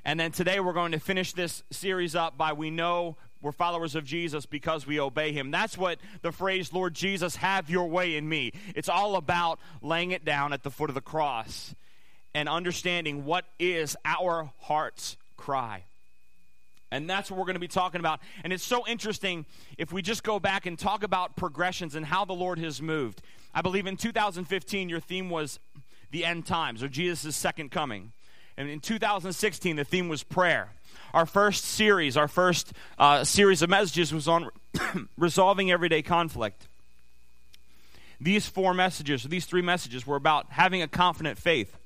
And then today we're going to finish this series up by we know we're followers of Jesus because we obey him. That's what the phrase, Lord Jesus, have your way in me. It's all about laying it down at the foot of the cross and understanding what is our heart's cry. And that's what we're going to be talking about. And it's so interesting if we just go back and talk about progressions and how the Lord has moved. I believe in 2015 your theme was the end times, or Jesus' second coming. And in 2016, the theme was prayer. Our first series of messages was on resolving everyday conflict. These three messages were about having a confident faith.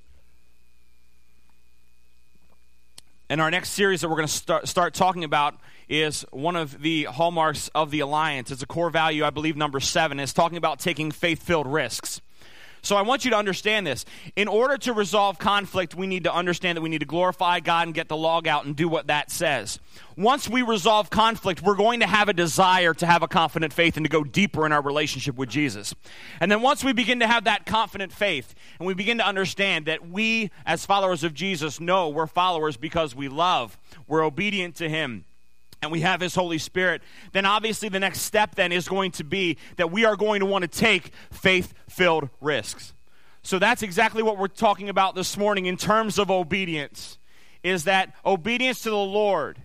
And our next series that we're going to start talking about is one of the hallmarks of the Alliance. It's a core value, I believe, number 7. It's talking about taking faith-filled risks. So I want you to understand this. In order to resolve conflict, we need to understand that we need to glorify God and get the log out and do what that says. Once we resolve conflict, we're going to have a desire to have a confident faith and to go deeper in our relationship with Jesus. And then once we begin to have that confident faith and we begin to understand that we, as followers of Jesus, know we're followers because we love, we're obedient to him, and we have his Holy Spirit, then obviously the next step then is going to be that we are going to want to take faith-filled risks. So that's exactly what we're talking about this morning in terms of obedience, is that obedience to the Lord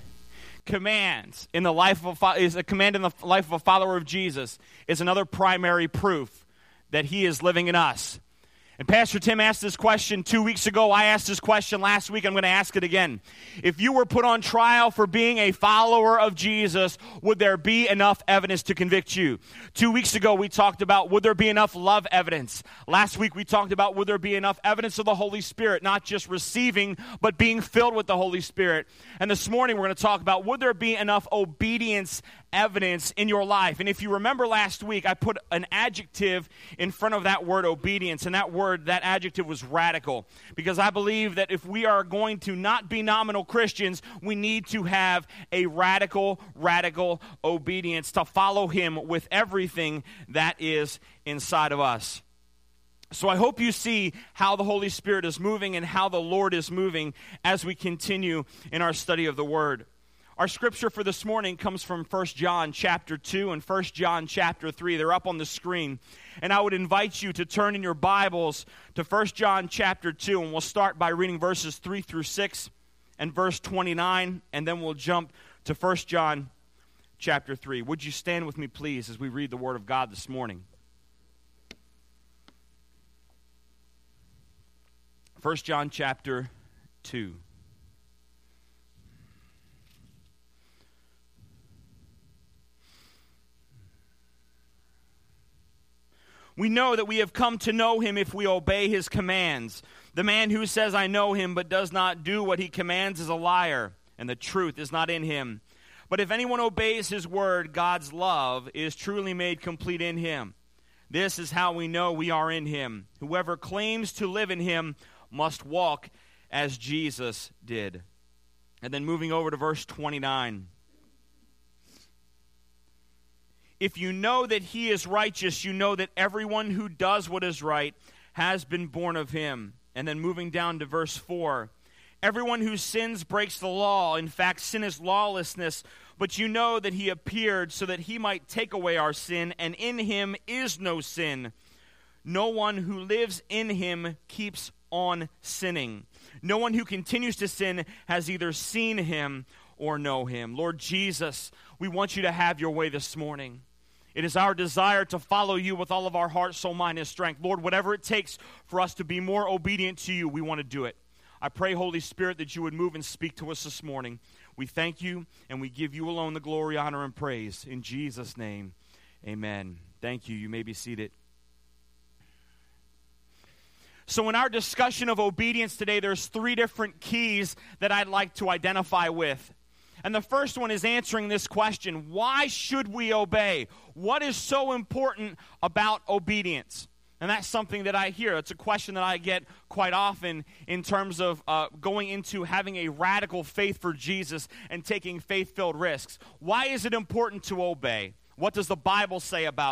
commands in the life of is a command in the life of a follower of Jesus is another primary proof that he is living in us. And Pastor Tim asked this question 2 weeks ago. I asked this question last week. I'm going to ask it again. If you were put on trial for being a follower of Jesus, would there be enough evidence to convict you? 2 weeks ago, we talked about would there be enough love evidence. Last week, we talked about would there be enough evidence of the Holy Spirit, not just receiving, but being filled with the Holy Spirit. And this morning, we're going to talk about would there be enough obedience evidence in your life. And if you remember last week, I put an adjective in front of that word obedience, and that adjective was radical, because I believe that if we are going to not be nominal Christians, we need to have a radical obedience to follow him with everything that is inside of us. So I hope you see how the Holy Spirit is moving and how the Lord is moving as we continue in our study of the Word. Our scripture for this morning comes from 1 John chapter 2 and 1 John chapter 3. They're up on the screen. And I would invite you to turn in your Bibles to 1 John chapter 2, and we'll start by reading verses 3 through 6 and verse 29, and then we'll jump to 1 John chapter 3. Would you stand with me, please, as we read the Word of God this morning? 1 John chapter 2. We know that we have come to know him if we obey his commands. The man who says, I know him, but does not do what he commands is a liar, and the truth is not in him. But if anyone obeys his word, God's love is truly made complete in him. This is how we know we are in him. Whoever claims to live in him must walk as Jesus did. And then moving over to verse 29. If you know that he is righteous, you know that everyone who does what is right has been born of him. And then moving down to verse 4. Everyone who sins breaks the law. In fact, sin is lawlessness. But you know that he appeared so that he might take away our sin, and in him is no sin. No one who lives in him keeps on sinning. No one who continues to sin has either seen him or know him. Lord Jesus, we want you to have your way this morning. It is our desire to follow you with all of our heart, soul, mind, and strength. Lord, whatever it takes for us to be more obedient to you, we want to do it. I pray, Holy Spirit, that you would move and speak to us this morning. We thank you, and we give you alone the glory, honor, and praise. In Jesus' name, amen. Thank you. You may be seated. So in our discussion of obedience today, there's 3 different keys that I'd like to identify with. And the first one is answering this question: why should we obey? What is so important about obedience? And that's something that I hear. It's a question that I get quite often in terms of going into having a radical faith for Jesus and taking faith-filled risks. Why is it important to obey? What does the Bible say about it?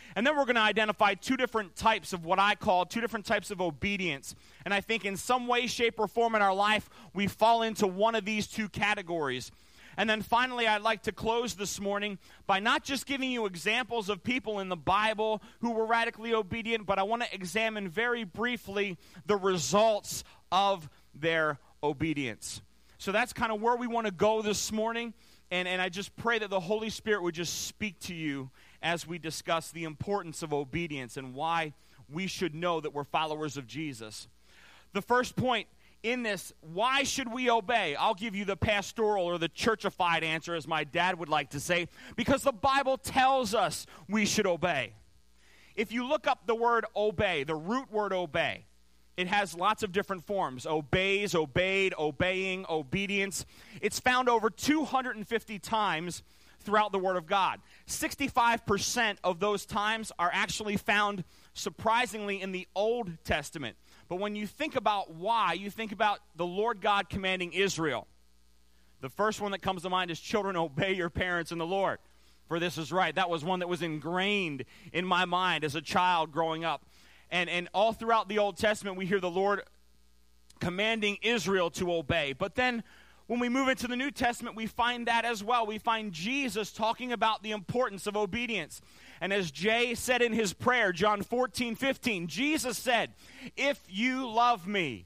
And then we're going to identify two different types of what I call two different types of obedience. And I think in some way, shape, or form in our life, we fall into one of these two categories. And then finally, I'd like to close this morning by not just giving you examples of people in the Bible who were radically obedient, but I want to examine very briefly the results of their obedience. So that's kind of where we want to go this morning. And I just pray that the Holy Spirit would just speak to you as we discuss the importance of obedience and why we should know that we're followers of Jesus. The first point in this, why should we obey? I'll give you the pastoral or the churchified answer, as my dad would like to say, because the Bible tells us we should obey. If you look up the word obey, the root word obey, it has lots of different forms. Obeys, obeyed, obeying, obedience. It's found over 250 times throughout the Word of God. 65% of those times are actually found, surprisingly, in the Old Testament. But when you think about why, you think about the Lord God commanding Israel. The first one that comes to mind is, children, obey your parents in the Lord, for this is right. That was one that was ingrained in my mind as a child growing up. And all throughout the Old Testament, we hear the Lord commanding Israel to obey. But then when we move into the New Testament, we find that as well. We find Jesus talking about the importance of obedience. And as Jay said in his prayer, John 14:15, Jesus said, if you love me,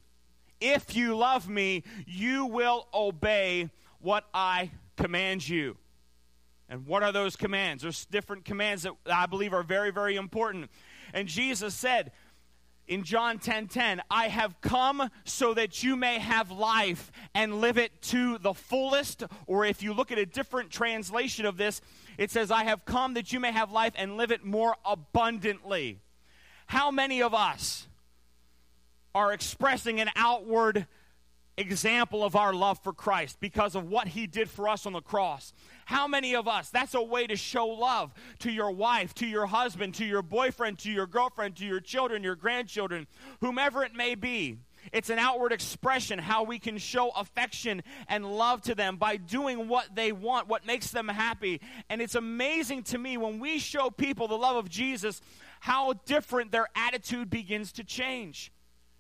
you will obey what I command you. And what are those commands? There's different commands that I believe are very, very important. And Jesus said in John 10:10, I have come so that you may have life and live it to the fullest. Or if you look at a different translation of this, it says, I have come that you may have life and live it more abundantly. How many of us are expressing an outward example of our love for Christ because of what he did for us on the cross? How many of us, that's a way to show love to your wife, to your husband, to your boyfriend, to your girlfriend, to your children, your grandchildren, whomever it may be. It's an outward expression, how we can show affection and love to them by doing what they want, what makes them happy. And it's amazing to me when we show people the love of Jesus, how different their attitude begins to change.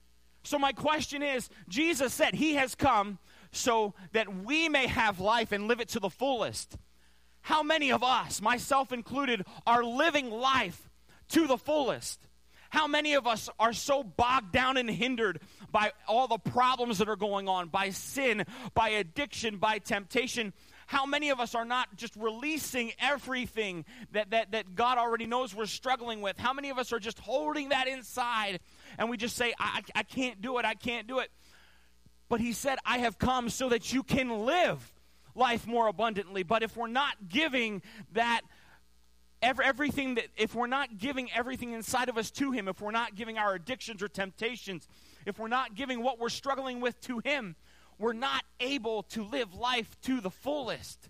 So my question is, Jesus said he has come so that we may have life and live it to the fullest. How many of us, myself included, are living life to the fullest? How many of us are so bogged down and hindered by all the problems that are going on, by sin, by addiction, by temptation? How many of us are not just releasing everything that God already knows we're struggling with? How many of us are just holding that inside and we just say, I can't do it, I can't do it. But he said, I have come so that you can live life more abundantly. But if we're not giving that everything, if we're not giving everything inside of us to him, if we're not giving our addictions or temptations, if we're not giving what we're struggling with to him, we're not able to live life to the fullest.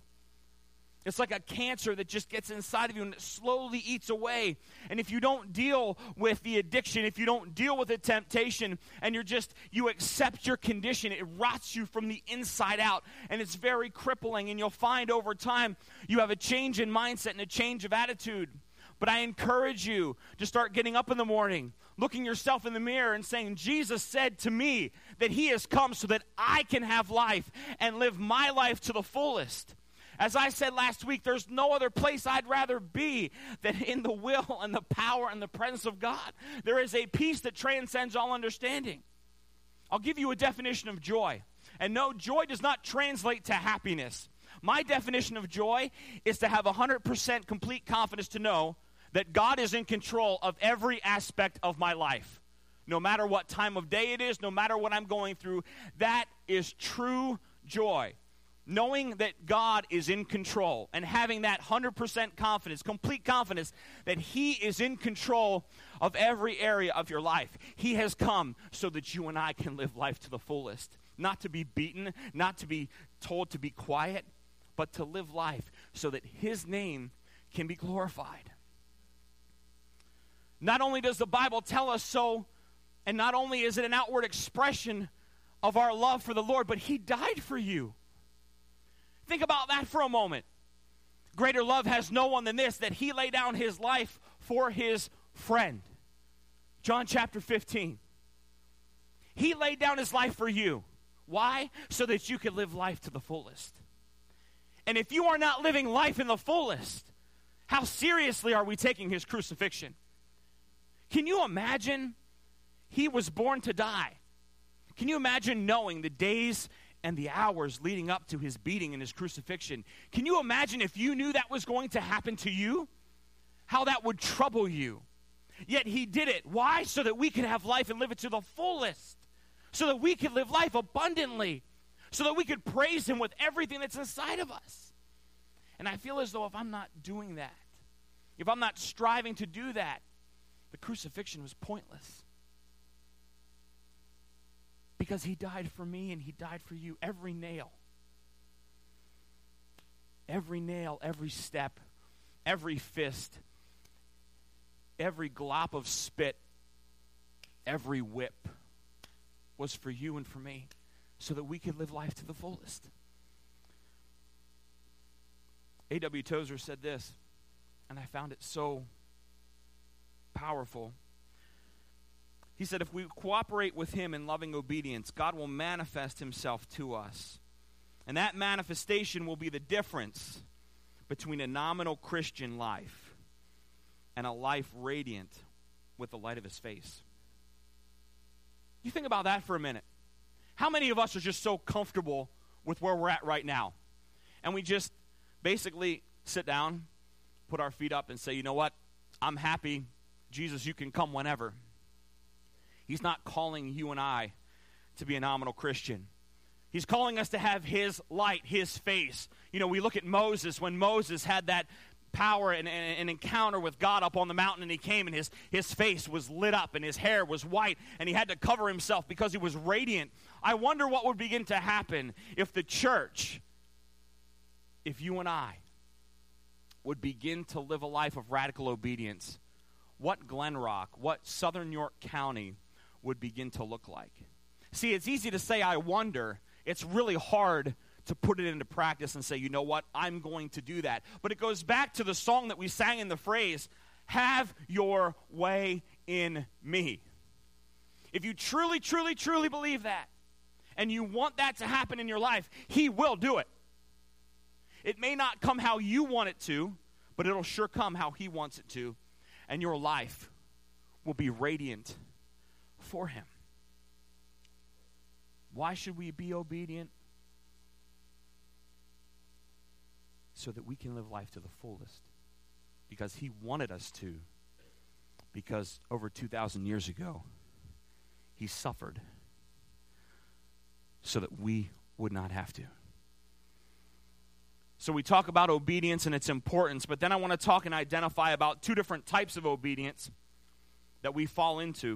It's like a cancer that just gets inside of you and it slowly eats away. And if you don't deal with the addiction, if you don't deal with the temptation, and you accept your condition, it rots you from the inside out. And it's very crippling. And you'll find over time you have a change in mindset and a change of attitude. But I encourage you to start getting up in the morning, looking yourself in the mirror and saying, Jesus said to me that he has come so that I can have life and live my life to the fullest. As I said last week, there's no other place I'd rather be than in the will and the power and the presence of God. There is a peace that transcends all understanding. I'll give you a definition of joy. And no, joy does not translate to happiness. My definition of joy is to have 100% complete confidence to know that God is in control of every aspect of my life. No matter what time of day it is, no matter what I'm going through, that is true joy. Knowing that God is in control and having that 100% confidence, complete confidence that he is in control of every area of your life. He has come so that you and I can live life to the fullest. Not to be beaten, not to be told to be quiet, but to live life so that his name can be glorified. Not only does the Bible tell us so, and not only is it an outward expression of our love for the Lord, but he died for you. Think about that for a moment. Greater love has no one than this, that he laid down his life for his friend. John chapter 15. He laid down his life for you. Why? So that you could live life to the fullest. And if you are not living life in the fullest, how seriously are we taking his crucifixion? Can you imagine he was born to die? Can you imagine knowing the days and the hours leading up to his beating and his crucifixion? Can you imagine if you knew that was going to happen to you? How that would trouble you. Yet he did it. Why? So that we could have life and live it to the fullest. So that we could live life abundantly. So that we could praise him with everything that's inside of us. And I feel as though if I'm not doing that, if I'm not striving to do that, the crucifixion was pointless. Because he died for me and he died for you. Every nail, every step, every fist, every glop of spit, every whip was for you and for me so that we could live life to the fullest. A.W. Tozer said this, and I found it so powerful. He said, if we cooperate with him in loving obedience, God will manifest himself to us. And that manifestation will be the difference between a nominal Christian life and a life radiant with the light of his face. You think about that for a minute. How many of us are just so comfortable with where we're at right now? And we just basically sit down, put our feet up and say, you know what? I'm happy. Jesus, you can come whenever. He's not calling you and I to be a nominal Christian. He's calling us to have his light, his face. You know, we look at Moses, when Moses had that power and an encounter with God up on the mountain, and he came and his face was lit up and his hair was white and he had to cover himself because he was radiant. I wonder what would begin to happen if the church, if you and I would begin to live a life of radical obedience. What Glen Rock, what Southern York County would begin to look like. See, it's easy to say, I wonder. It's really hard to put it into practice and say, you know what, I'm going to do that. But it goes back to the song that we sang in the phrase, have your way in me. If you truly, truly, truly believe that, and you want that to happen in your life, he will do it. It may not come how you want it to, but it'll sure come how he wants it to. And your life will be radiant for him. Why should we be obedient? So that we can live life to the fullest. Because he wanted us to. Because over 2,000 years ago, he suffered so that we would not have to. So we talk about obedience and its importance, but then I want to talk and identify about two different types of obedience that we fall into.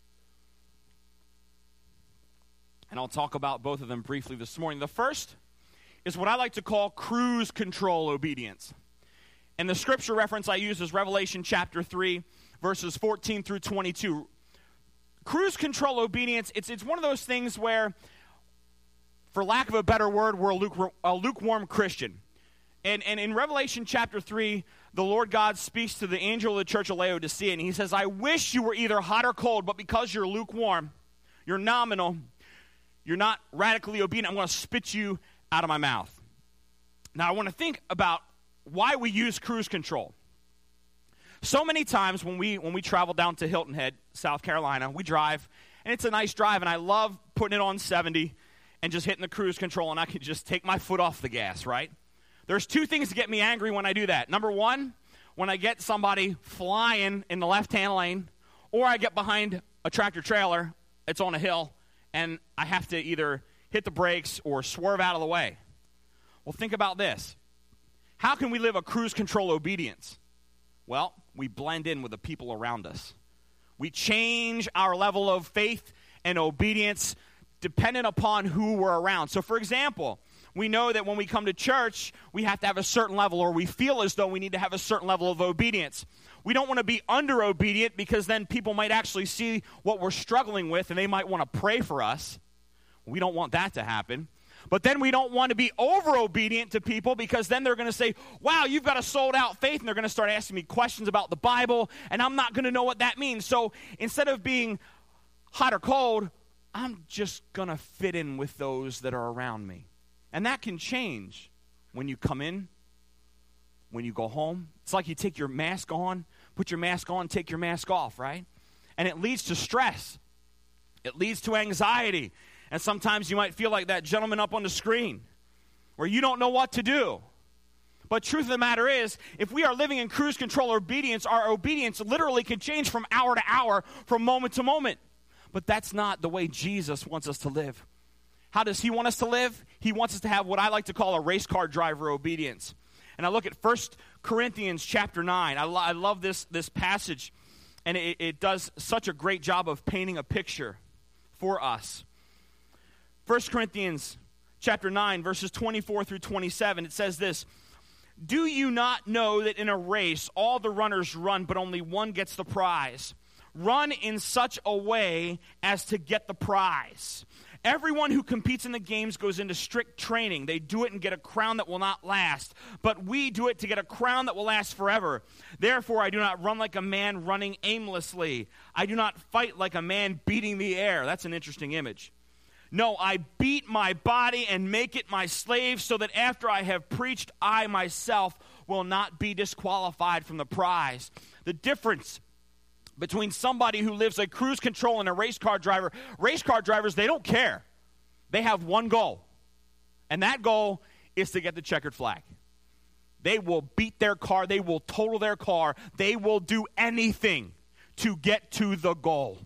And I'll talk about both of them briefly this morning. The first is what I like to call cruise control obedience. And the scripture reference I use is Revelation chapter 3, verses 14 through 22. Cruise control obedience, it's one of those things where, for lack of a better word, we're a lukewarm Christian. And in Revelation chapter 3, the Lord God speaks to the angel of the church of Laodicea, and he says, I wish you were either hot or cold, but because you're lukewarm, you're nominal, you're not radically obedient, I'm going to spit you out of my mouth. Now, I want to think about why we use cruise control. So many times when we travel down to Hilton Head, South Carolina, we drive, and it's a nice drive, and I love putting it on 70 and just hitting the cruise control, and I can just take my foot off the gas, right? There's two things that get me angry when I do that. Number one, when I get somebody flying in the left-hand lane, or I get behind a tractor trailer, it's on a hill, and I have to either hit the brakes or swerve out of the way. Well, think about this. How can we live a cruise control obedience? Well, we blend in with the people around us. We change our level of faith and obedience dependent upon who we're around. So, for example, we know that when we come to church, we have to have a certain level, or we feel as though we need to have a certain level of obedience. We don't want to be under-obedient because then people might actually see what we're struggling with and they might want to pray for us. We don't want that to happen. But then we don't want to be over-obedient to people, because then they're going to say, wow, you've got a sold-out faith, and they're going to start asking me questions about the Bible, and I'm not going to know what that means. So instead of being hot or cold, I'm just going to fit in with those that are around me. And that can change when you come in, when you go home. It's like you take your mask on, put your mask on, take your mask off, right? And it leads to stress. It leads to anxiety. And sometimes you might feel like that gentleman up on the screen where you don't know what to do. But truth of the matter is, if we are living in cruise control obedience, our obedience literally can change from hour to hour, from moment to moment. But that's not the way Jesus wants us to live. How does he want us to live? He wants us to have what I like to call a race car driver obedience. And I look at 1 Corinthians chapter 9. I love this passage, and it does such a great job of painting a picture for us. 1 Corinthians chapter 9, verses 24 through 27, it says this: "Do you not know that in a race all the runners run, but only one gets the prize? Run in such a way as to get the prize. Everyone who competes in the games goes into strict training. They do it and get a crown that will not last. But we do it to get a crown that will last forever. Therefore, I do not run like a man running aimlessly. I do not fight like a man beating the air." That's an interesting image. "No, I beat my body and make it my slave, so that after I have preached, I myself will not be disqualified from the prize." The difference between somebody who lives a cruise control and a race car drivers, they don't care. They have one goal, and that goal is to get the checkered flag. They will beat their car. They will total their car. They will do anything to get to the goal.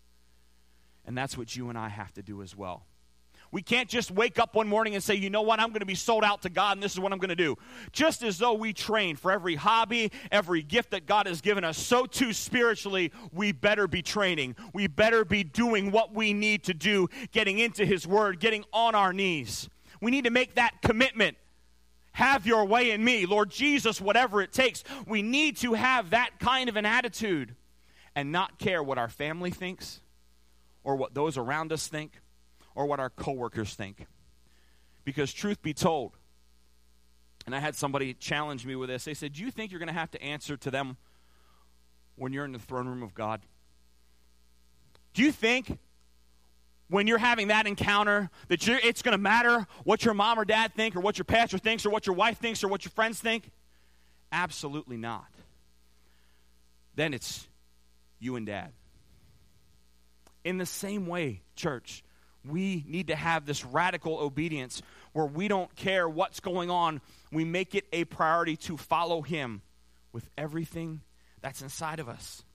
And that's what you and I have to do as well. We can't just wake up one morning and say, you know what, I'm going to be sold out to God, and this is what I'm going to do. Just as though we train for every hobby, every gift that God has given us, so too spiritually, we better be training. We better be doing what we need to do, getting into his word, getting on our knees. We need to make that commitment. Have your way in me, Lord Jesus, whatever it takes. We need to have that kind of an attitude and not care what our family thinks or what those around us think, or what our coworkers think. Because truth be told, and I had somebody challenge me with this, they said, do you think you're going to have to answer to them when you're in the throne room of God? Do you think when you're having that encounter that it's going to matter what your mom or dad think, or what your pastor thinks, or what your wife thinks, or what your friends think? Absolutely not. Then it's you and dad. In the same way, church, we need to have this radical obedience where we don't care what's going on. We make it a priority to follow him with everything that's inside of us.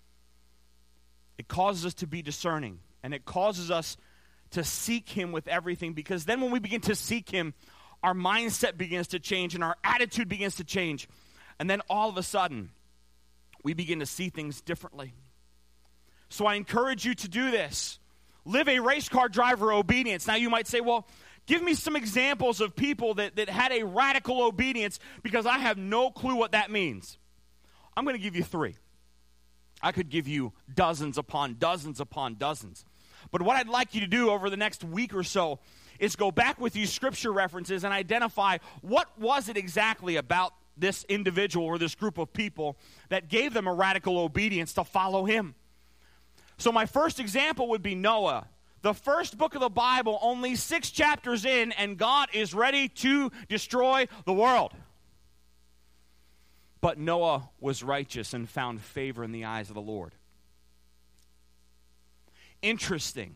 It causes us to be discerning, and it causes us to seek him with everything, because then when we begin to seek him, our mindset begins to change and our attitude begins to change. And then all of a sudden, we begin to see things differently. So I encourage you to do this. Live a race car driver obedience. Now you might say, well, give me some examples of people that had a radical obedience, because I have no clue what that means. I'm going to give you 3. I could give you dozens upon dozens upon dozens. But what I'd like you to do over the next week or so is go back with these scripture references and identify what was it exactly about this individual or this group of people that gave them a radical obedience to follow him. So my first example would be Noah. The first book of the Bible, only 6 chapters in, and God is ready to destroy the world. But Noah was righteous and found favor in the eyes of the Lord. Interesting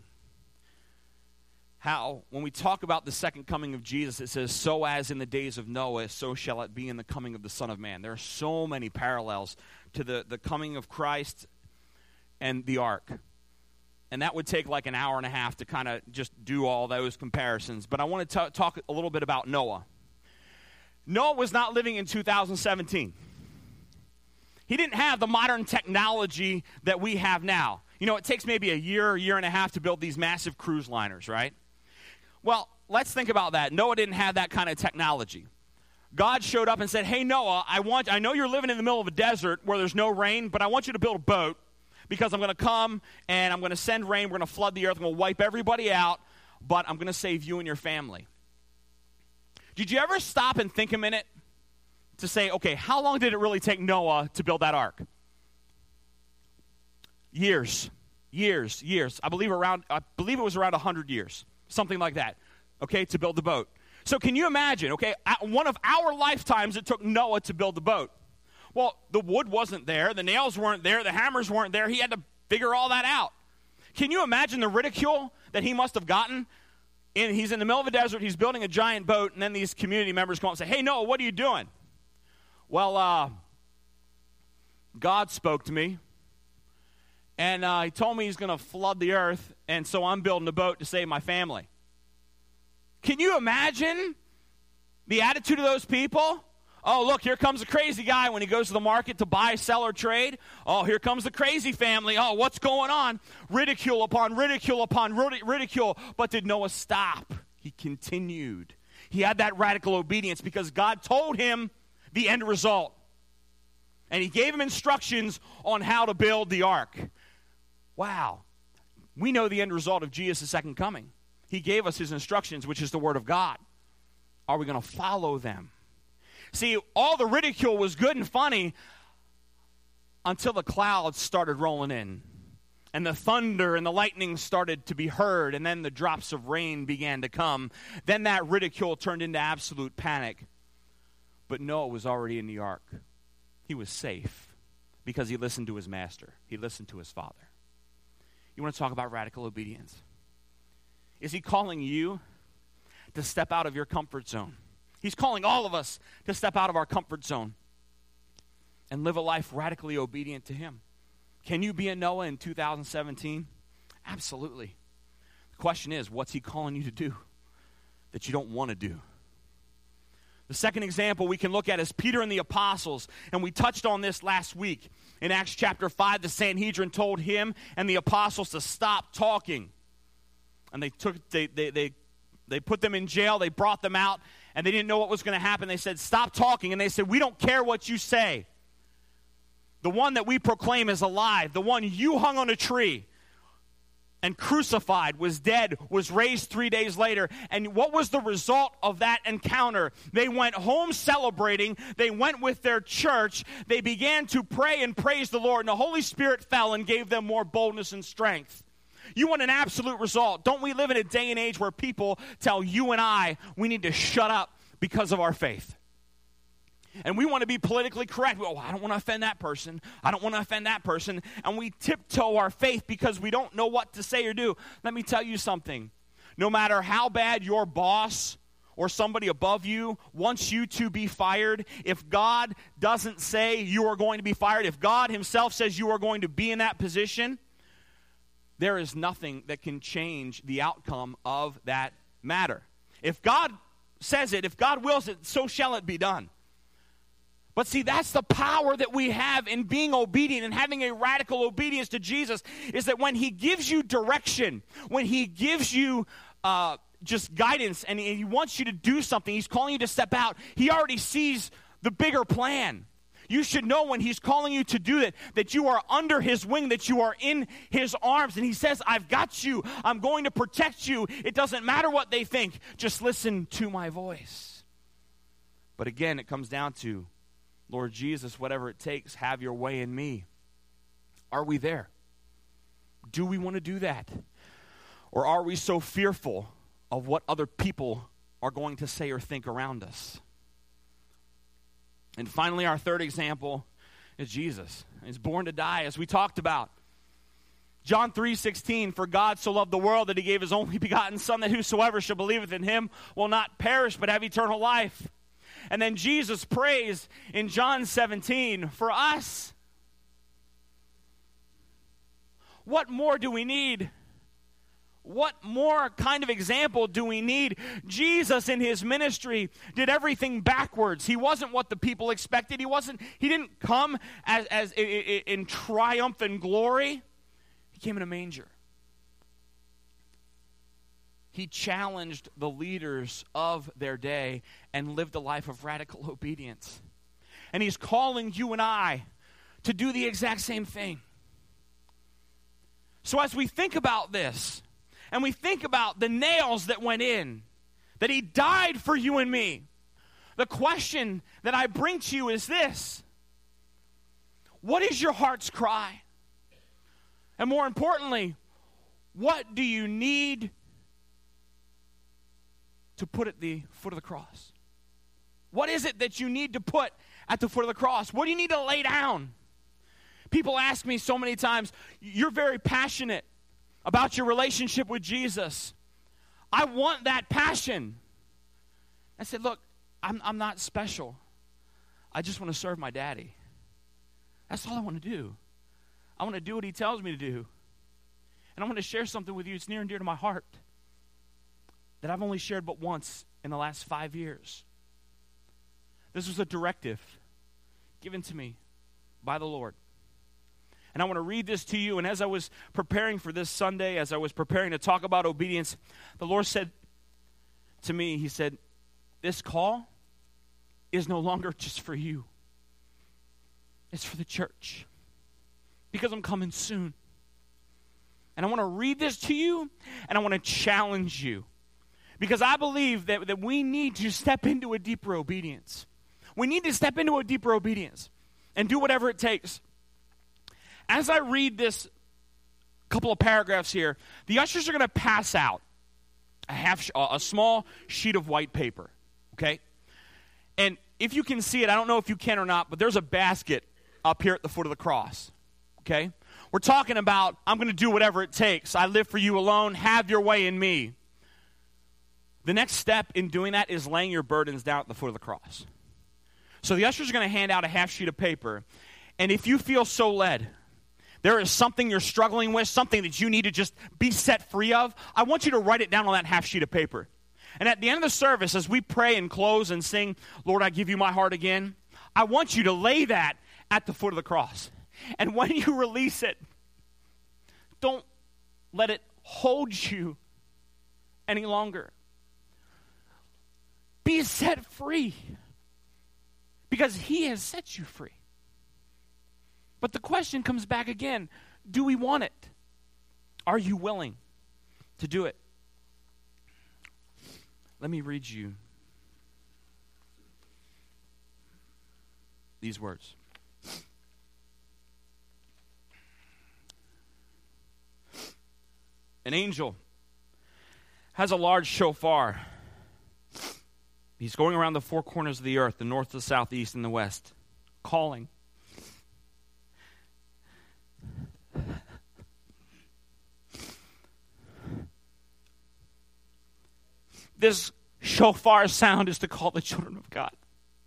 how when we talk about the second coming of Jesus, it says, so as in the days of Noah, so shall it be in the coming of the Son of Man. There are so many parallels to the coming of Christ and the ark. And that would take like an hour and a half to kind of just do all those comparisons. But I want to talk a little bit about Noah. Noah was not living in 2017. He didn't have the modern technology that we have now. You know, it takes maybe a year and a half to build these massive cruise liners, right? Well, let's think about that. Noah didn't have that kind of technology. God showed up and said, hey, Noah, I know you're living in the middle of a desert where there's no rain, but I want you to build a boat, because I'm going to come and I'm going to send rain. We're going to flood the earth. I'm going to wipe everybody out, but I'm going to save you and your family. Did you ever stop and think a minute to say, okay, how long did it really take Noah to build that ark? Years. I believe it was around 100 years, something like that, okay, to build the boat. So can you imagine, okay, at one of our lifetimes it took Noah to build the boat. Well, the wood wasn't there, the nails weren't there, the hammers weren't there. He had to figure all that out. Can you imagine the ridicule that he must have gotten? And he's in the middle of a desert, he's building a giant boat, and then these community members come up and say, hey, Noah, what are you doing? Well, God spoke to me, and he told me he's going to flood the earth, and so I'm building a boat to save my family. Can you imagine the attitude of those people? Oh, look, here comes a crazy guy when he goes to the market to buy, sell, or trade. Oh, here comes the crazy family. Oh, what's going on? Ridicule upon ridicule upon ridicule. But did Noah stop? He continued. He had that radical obedience because God told him the end result. And he gave him instructions on how to build the ark. Wow. We know the end result of Jesus' second coming. He gave us his instructions, which is the word of God. Are we going to follow them? See, all the ridicule was good and funny until the clouds started rolling in. And the thunder and the lightning started to be heard. And then the drops of rain began to come. Then that ridicule turned into absolute panic. But Noah was already in the ark. He was safe because he listened to his master. He listened to his father. You want to talk about radical obedience? Is he calling you to step out of your comfort zone? He's calling all of us to step out of our comfort zone and live a life radically obedient to him. Can you be a Noah in 2017? Absolutely. The question is, what's he calling you to do that you don't want to do? The second example we can look at is Peter and the apostles, and we touched on this last week. In Acts chapter 5, the Sanhedrin told him and the apostles to stop talking. And they put them in jail, they brought them out, and they didn't know what was going to happen. They said, stop talking. And they said, we don't care what you say. The one that we proclaim is alive. The one you hung on a tree and crucified, was dead, was raised 3 days later. And what was the result of that encounter? They went home celebrating. They went with their church. They began to pray and praise the Lord. And the Holy Spirit fell and gave them more boldness and strength. You want an absolute result. Don't we live in a day and age where people tell you and I we need to shut up because of our faith? And we want to be politically correct. Oh, I don't want to offend that person. I don't want to offend that person. And we tiptoe our faith because we don't know what to say or do. Let me tell you something. No matter how bad your boss or somebody above you wants you to be fired, if God doesn't say you are going to be fired, if God himself says you are going to be in that position, there is nothing that can change the outcome of that matter. If God says it, if God wills it, so shall it be done. But see, that's the power that we have in being obedient and having a radical obedience to Jesus, is that when he gives you direction, when he gives you just guidance and he wants you to do something, he's calling you to step out, he already sees the bigger plan. You should know when he's calling you to do that you are under his wing, that you are in his arms. And he says, I've got you. I'm going to protect you. It doesn't matter what they think. Just listen to my voice. But again, it comes down to, Lord Jesus, whatever it takes, have your way in me. Are we there? Do we want to do that? Or are we so fearful of what other people are going to say or think around us? And finally, our third example is Jesus. He's born to die, as we talked about. John 3:16, for God so loved the world that he gave his only begotten Son, that whosoever shall believeth in him will not perish but have eternal life. And then Jesus prays in John 17 for us. What more do we need? What more kind of example do we need? Jesus in his ministry did everything backwards. He wasn't what the people expected. He didn't come as in triumph and glory. He came in a manger. He challenged the leaders of their day and lived a life of radical obedience. And he's calling you and I to do the exact same thing. So as we think about this, and we think about the nails that went in, that he died for you and me. The question that I bring to you is this: what is your heart's cry? And more importantly, what do you need to put at the foot of the cross? What is it that you need to put at the foot of the cross? What do you need to lay down? People ask me so many times, you're very passionate about your relationship with Jesus. I want that passion. I said, look, I'm not special. I just want to serve my daddy. That's all I want to do. I want to do what he tells me to do. And I want to share something with you. It's near and dear to my heart that I've only shared but once in the last 5 years. This was a directive given to me by the Lord. And I want to read this to you. And as I was preparing for this Sunday, as I was preparing to talk about obedience, the Lord said to me, he said, this call is no longer just for you. It's for the church. Because I'm coming soon. And I want to read this to you, and I want to challenge you. Because I believe that we need to step into a deeper obedience. We need to step into a deeper obedience and do whatever it takes. As I read this couple of paragraphs here, the ushers are going to pass out a small sheet of white paper, okay? And if you can see it, I don't know if you can or not, but there's a basket up here at the foot of the cross, okay? We're talking about, I'm going to do whatever it takes. I live for you alone. Have your way in me. The next step in doing that is laying your burdens down at the foot of the cross. So the ushers are going to hand out a half sheet of paper. And if you feel so led, there is something you're struggling with, something that you need to just be set free of, I want you to write it down on that half sheet of paper. And at the end of the service, as we pray and close and sing, Lord, I give you my heart again, I want you to lay that at the foot of the cross. And when you release it, don't let it hold you any longer. Be set free because he has set you free. But the question comes back again, do we want it? Are you willing to do it? Let me read you these words. An angel has a large shofar. He's going around the four corners of the earth, the north, the south, the east, and the west, calling. This shofar sound is to call the children of God.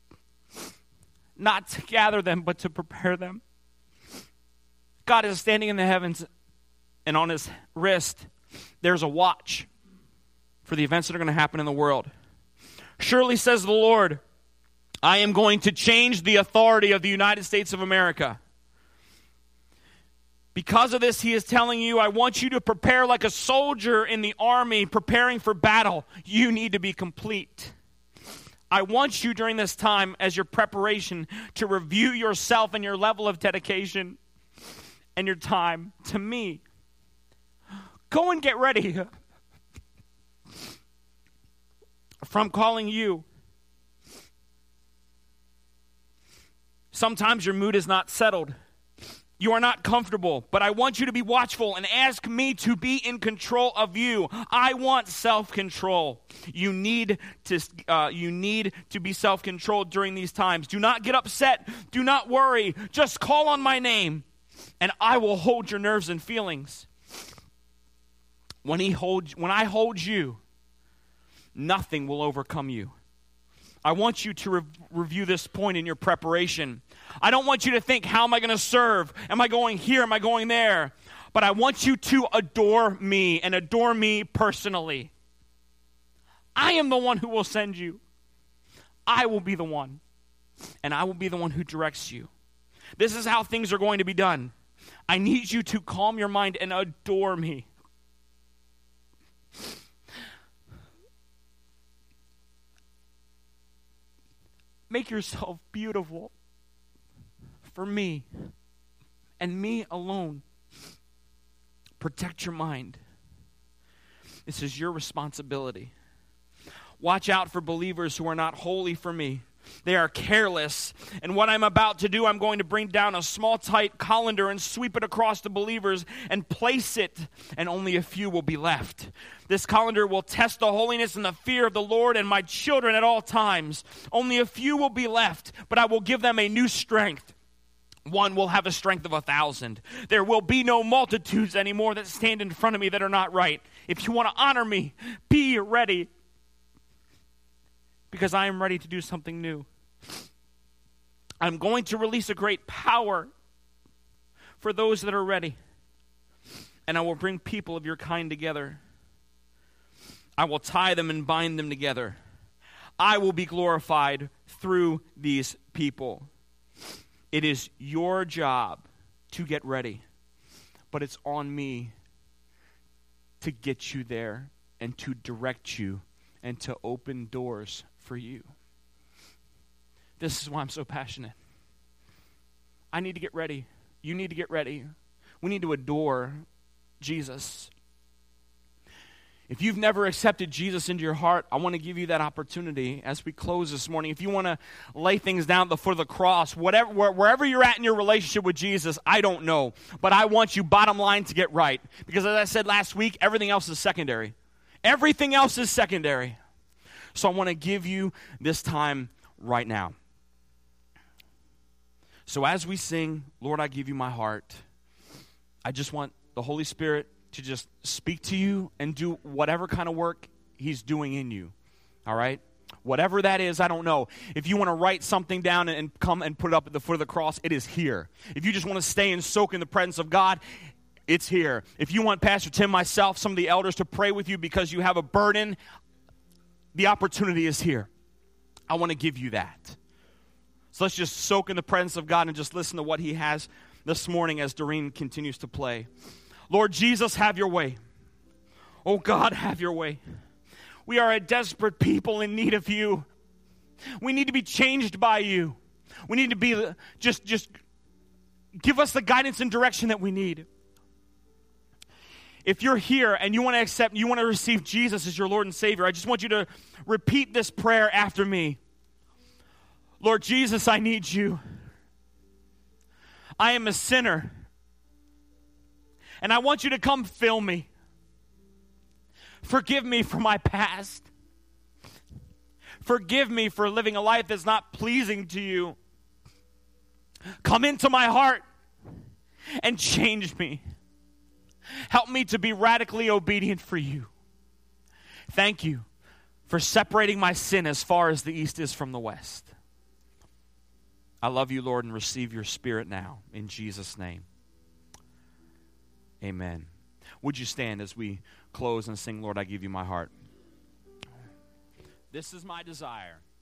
Not to gather them, but to prepare them. God is standing in the heavens, and on his wrist, there's a watch for the events that are going to happen in the world. Surely, says the Lord, I am going to change the authority of the United States of America. Because of this, he is telling you, I want you to prepare like a soldier in the army preparing for battle. You need to be complete. I want you during this time, as your preparation, to review yourself and your level of dedication and your time to me. Go and get ready from calling you. Sometimes your mood is not settled. You are not comfortable, but I want you to be watchful and ask me to be in control of you. I want self-control. You need to be self-controlled during these times. Do not get upset. Do not worry. Just call on my name, and I will hold your nerves and feelings. When I hold you, nothing will overcome you. I want you to review this point in your preparation. I don't want you to think, how am I going to serve? Am I going here? Am I going there? But I want you to adore me and adore me personally. I am the one who will send you. I will be the one. And I will be the one who directs you. This is how things are going to be done. I need you to calm your mind and adore me. Make yourself beautiful for me and me alone. Protect your mind. This is your responsibility. Watch out for believers who are not holy for me. They are careless. And what I'm about to do, I'm going to bring down a small, tight colander and sweep it across the believers and place it, and only a few will be left. This colander will test the holiness and the fear of the Lord and my children at all times. Only a few will be left, but I will give them a new strength. One will have a strength of 1,000. There will be no multitudes anymore that stand in front of me that are not right. If you want to honor me, be ready, because I am ready to do something new. I'm going to release a great power for those that are ready, and I will bring people of your kind together. I will tie them and bind them together. I will be glorified through these people. It is your job to get ready, but it's on me to get you there and to direct you and to open doors for you. This is why I'm so passionate. I need to get ready. You need to get ready. We need to adore Jesus. If you've never accepted Jesus into your heart, I want to give you that opportunity as we close this morning. If you want to lay things down at the foot of the cross, wherever you're at in your relationship with Jesus, I don't know. But I want you, bottom line, to get right. Because as I said last week, everything else is secondary. Everything else is secondary. So I want to give you this time right now. So as we sing, Lord, I give you my heart, I just want the Holy Spirit to just speak to you and do whatever kind of work he's doing in you, all right? Whatever that is, I don't know. If you want to write something down and come and put it up at the foot of the cross, it is here. If you just want to stay and soak in the presence of God, it's here. If you want Pastor Tim, myself, some of the elders to pray with you because you have a burden, the opportunity is here. I want to give you that. So let's just soak in the presence of God and just listen to what he has this morning as Doreen continues to play. Lord Jesus, have your way. Oh God, have your way. We are a desperate people in need of you. We need to be changed by you. We need to be, just give us the guidance and direction that we need. If you're here and you want to accept, you want to receive Jesus as your Lord and Savior, I just want you to repeat this prayer after me. Lord Jesus, I need you. I am a sinner. And I want you to come fill me. Forgive me for my past. Forgive me for living a life that's not pleasing to you. Come into my heart and change me. Help me to be radically obedient for you. Thank you for separating my sin as far as the east is from the west. I love you, Lord, and receive your Spirit now. In Jesus' name. Amen. Would you stand as we close and sing, Lord, I give you my heart? This is my desire,